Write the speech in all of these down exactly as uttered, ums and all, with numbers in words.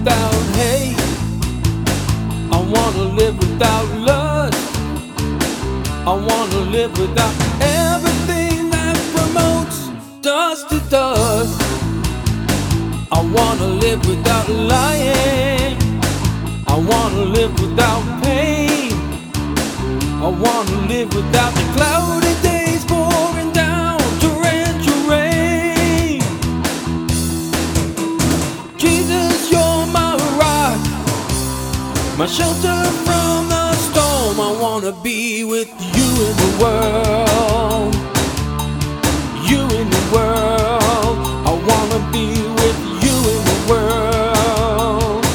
without hate. I wanna live without lust. I wanna live without everything that promotes dust to dust. I wanna live without lying. I wanna live without pain. I wanna live without the cloudy days pouring down torrential rain. Jesus, you're my rock, my shelter from the storm. I wanna be with you in the world, you in the world. I wanna be with you in the world,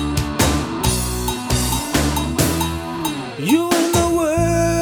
you in the world.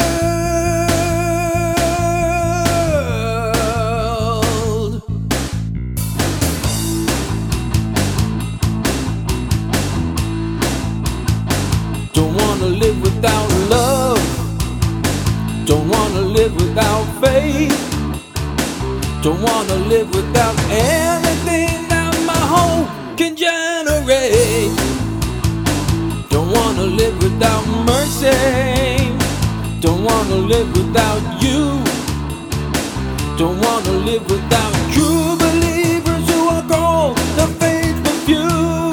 Don't wanna live without love. Don't wanna live without faith. Don't wanna live without anything that my hope can generate. Don't wanna live without mercy. Don't wanna live without you. Don't wanna live without true believers who are called the faithful few.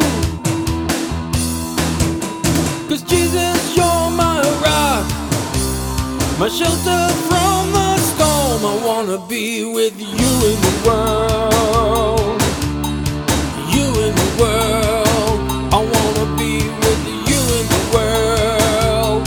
'Cause Jesus, you're my rock, my shelter from the storm. I wanna be with you in the world, you in the world. I wanna be with you in the world.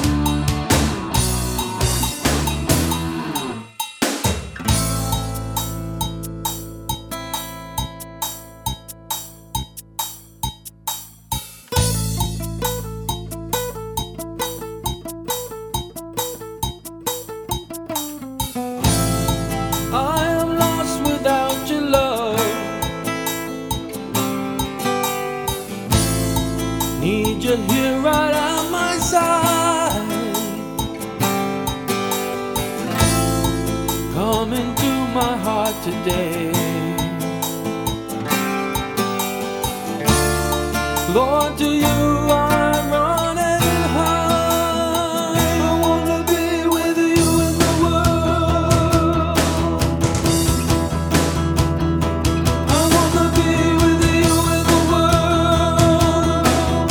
I am lost without your love. Need you here right at my side. Come into my heart today. Lord, to you I'm running high. I wanna be with you in the world. I wanna be with you in the world.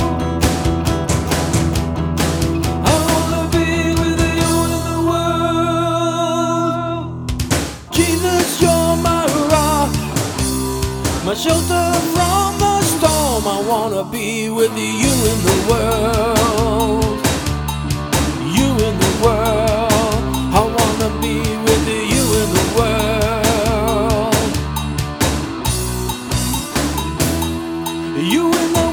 I wanna be with you in the world. Jesus, you're my rock, my shelter from the storm. I wanna be with you in the world, you in the world. I wanna be with you in the world, you in the